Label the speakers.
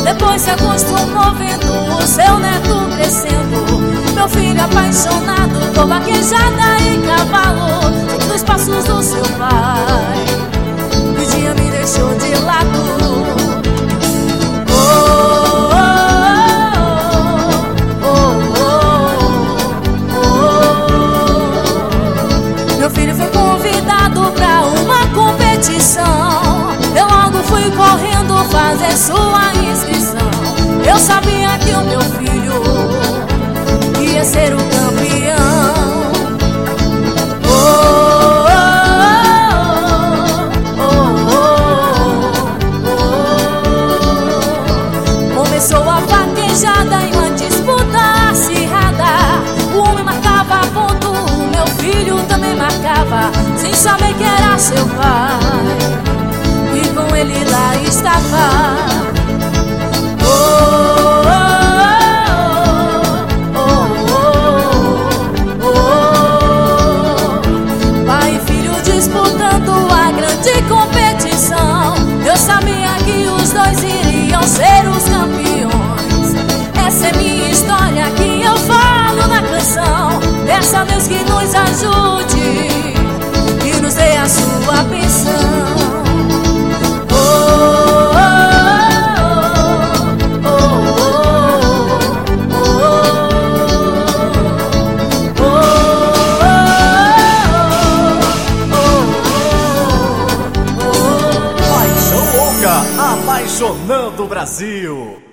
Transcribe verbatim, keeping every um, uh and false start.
Speaker 1: Depois se acostumou vendo o seu neto crescendo. Meu filho apaixonado por vaquejada e cavalo, seguindo os passos do seu pai. E um dia me deixou de lado. Meu filho foi convidado pra uma competição. Eu logo fui correndo fazer sua inscrição. Eu sabia que o meu filho ia ser o campeão. Oh, oh, oh, oh, oh. Começou a vaquejada em uma disputa acirrada. O homem marcava ponto, o meu filho também marcava, sem saber que era seu pai. E com ele lá estava. Eu sabia que os dois iriam ser os campeões. Essa é minha história que eu falo na canção. Peço a Deus que nos ajude e nos dê a sua bênção.
Speaker 2: Apaixonando o Brasil.